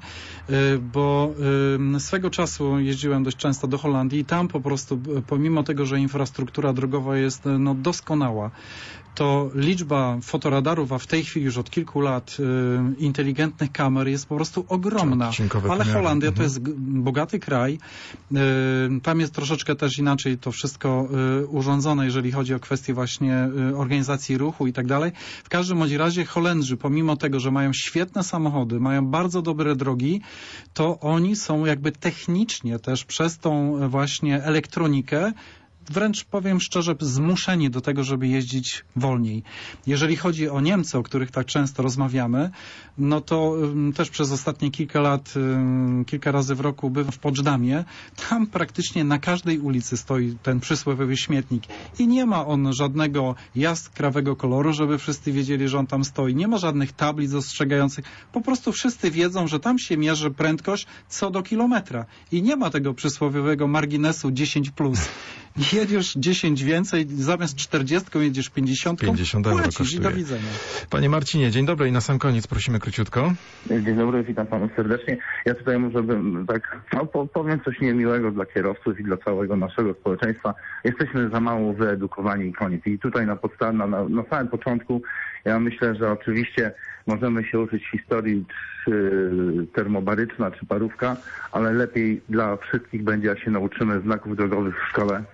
bo swego czasu jeździłem dość często do Holandii i tam po prostu, pomimo tego, że infrastruktura drogowa jest no, doskonała, to liczba fotoradarów, a w tej chwili już od kilku lat y, inteligentnych kamer jest po prostu ogromna. Ale Holandia mhm. to jest bogaty kraj. Y, tam jest troszeczkę też inaczej to wszystko y, urządzone, jeżeli chodzi o kwestie właśnie y, organizacji ruchu i tak dalej. W każdym bądź razie Holendrzy, pomimo tego, że mają świetne samochody, mają bardzo dobre drogi, to oni są jakby technicznie też przez tą właśnie elektronikę wręcz powiem szczerze, zmuszeni do tego, żeby jeździć wolniej. Jeżeli chodzi o Niemcy, o których tak często rozmawiamy, no to um, też przez ostatnie kilka lat, um, kilka razy w roku bywam w Poczdamie. Tam praktycznie na każdej ulicy stoi ten przysłowiowy śmietnik i nie ma on żadnego jaskrawego koloru, żeby wszyscy wiedzieli, że on tam stoi. Nie ma żadnych tablic ostrzegających. Po prostu wszyscy wiedzą, że tam się mierzy prędkość co do kilometra. I nie ma tego przysłowiowego marginesu dziesięć plus. Jedziesz dziesięć więcej, zamiast czterdziestką jedziesz pięćdziesiątką, pięćdziesiąt euro płacisz i do widzenia. Panie Marcinie, dzień dobry i na sam koniec prosimy króciutko. Dzień dobry, witam panu serdecznie. Ja tutaj może bym tak, no, powiem coś niemiłego dla kierowców i dla całego naszego społeczeństwa. Jesteśmy za mało wyedukowani i koniec. I tutaj na podstawie, na, na samym początku ja myślę, że oczywiście możemy się uczyć historii czy termobaryczna, czy parówka, ale lepiej dla wszystkich będzie, jak się nauczymy znaków drogowych w szkole.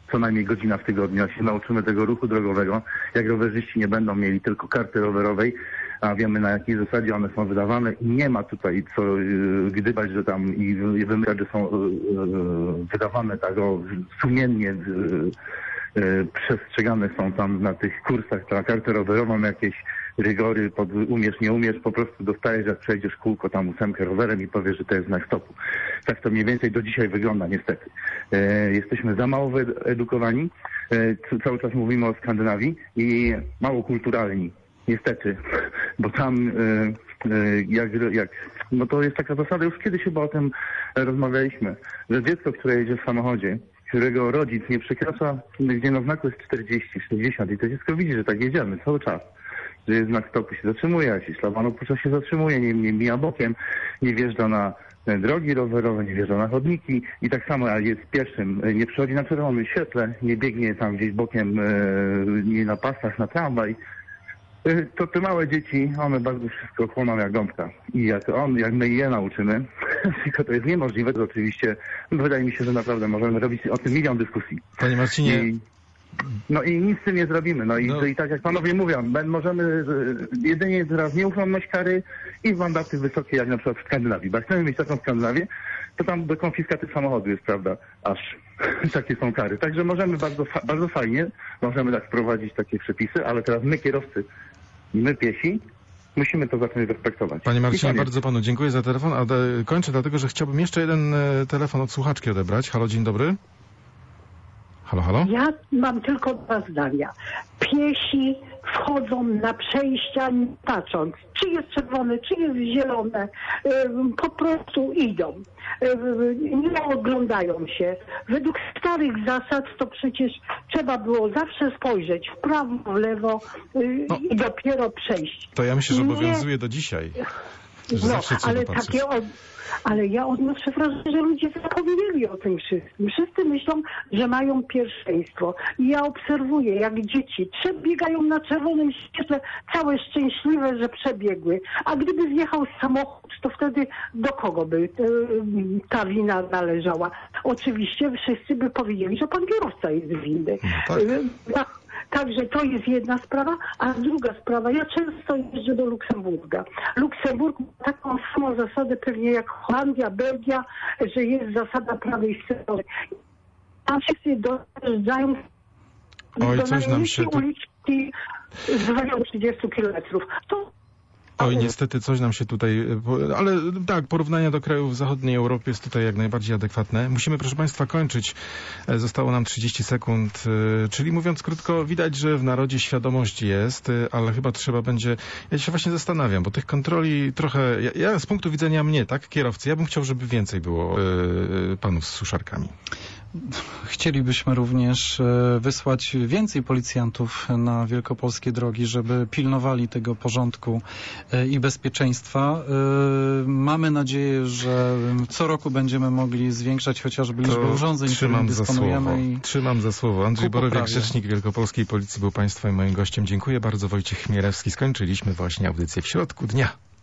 co najmniej godzina w tygodniu, jak się nauczymy tego ruchu drogowego, jak rowerzyści nie będą mieli tylko karty rowerowej, a wiemy na jakiej zasadzie one są wydawane i nie ma tutaj co yy, gdybać, że tam i, i wymykać, że są yy, wydawane tak o, sumiennie yy, yy, przestrzegane są tam na tych kursach na kartę rowerową jakieś rygory pod umiesz, nie umiesz, po prostu dostajesz, jak przejdziesz kółko tam ósemkę rowerem i powiesz, że to jest znak stopu. Tak to mniej więcej do dzisiaj wygląda niestety. E, jesteśmy za mało wyedukowani, e, cały czas mówimy o Skandynawii i mało kulturalni. Niestety, bo tam e, e, jak, jak, no to jest taka zasada, już kiedyś chyba o tym rozmawialiśmy, że dziecko, które jedzie w samochodzie, którego rodzic nie przekracza, gdzie na znaku jest czterdzieści, sześćdziesiąt i to dziecko widzi, że tak jedziemy cały czas. Że jest znak stopu, się zatrzymuje, jak się szlaban opuszcza, się zatrzymuje, nie, nie mija bokiem, nie wjeżdża na drogi rowerowe, nie wjeżdża na chodniki i tak samo jak jest pieszym, nie przychodzi na czerwonym świetle, nie biegnie tam gdzieś bokiem, nie na pasach, na tramwaj. To te małe dzieci, one bardzo wszystko chłoną jak gąbka. I jak on, jak my je nauczymy, tylko to jest niemożliwe, to oczywiście wydaje mi się, że naprawdę możemy robić o tym milion dyskusji. Panie Marcinie... I... No i nic z tym nie zrobimy. No i, no. i tak jak panowie mówią, możemy jedynie teraz nieuchronność kary i mandaty wysokie, jak na przykład w Skandynawii. Bo jak chcemy mieć taką Skandynawię, to tam do konfiskaty samochodu jest, prawda, aż takie są kary. Także możemy bardzo, fa bardzo fajnie, możemy tak wprowadzić takie przepisy, ale teraz my kierowcy, my piesi, musimy to zacząć respektować. Panie Marcinie, bardzo panu dziękuję za telefon, a kończę dlatego, że chciałbym jeszcze jeden telefon od słuchaczki odebrać. Halo, dzień dobry. Halo, halo? Ja mam tylko dwa zdania. Piesi wchodzą na przejścia nie patrząc, czy jest czerwone, czy jest zielone. Po prostu idą. Nie oglądają się. Według starych zasad to przecież trzeba było zawsze spojrzeć w prawo, w lewo no, i dopiero przejść. To ja myślę, że obowiązuje nie... do dzisiaj. Że no, zawsze trzeba ale patrzeć. takie od... Ale ja odnoszę wrażenie, że ludzie zapomnieli o tym wszystkim. Wszyscy myślą, że mają pierwszeństwo. I ja obserwuję, jak dzieci przebiegają na czerwonym świetle, całe szczęśliwe, że przebiegły. A gdyby wjechał samochód, to wtedy do kogo by ta wina należała? Oczywiście wszyscy by powiedzieli, że pan kierowca jest winny. No tak. Także to jest jedna sprawa, a druga sprawa, ja często jeżdżę do Luksemburga. Luksemburg ma taką samą zasadę pewnie jak Holandia, Belgia, że jest zasada prawej strony. Tam wszyscy dojeżdżają Oj, do coś nam się tu... uliczki z dwudziestu trzydziestu kilometrów. To Oj, niestety coś nam się tutaj... Ale tak, porównania do krajów zachodniej Europy jest tutaj jak najbardziej adekwatne. Musimy, proszę państwa, kończyć. Zostało nam trzydzieści sekund. Czyli mówiąc krótko, widać, że w narodzie świadomość jest, ale chyba trzeba będzie... Ja się właśnie zastanawiam, bo tych kontroli trochę... Ja, ja z punktu widzenia mnie, tak, kierowcy, ja bym chciał, żeby więcej było yy, panów z suszarkami. Chcielibyśmy również wysłać więcej policjantów na wielkopolskie drogi, żeby pilnowali tego porządku i bezpieczeństwa. Mamy nadzieję, że co roku będziemy mogli zwiększać chociażby liczbę to urządzeń, którymi dysponujemy. I trzymam za słowo. Andrzej Borowiak, rzecznik Wielkopolskiej Policji, był państwa i moim gościem. Dziękuję bardzo. Wojciech Chmielewski. Skończyliśmy właśnie audycję w środku dnia.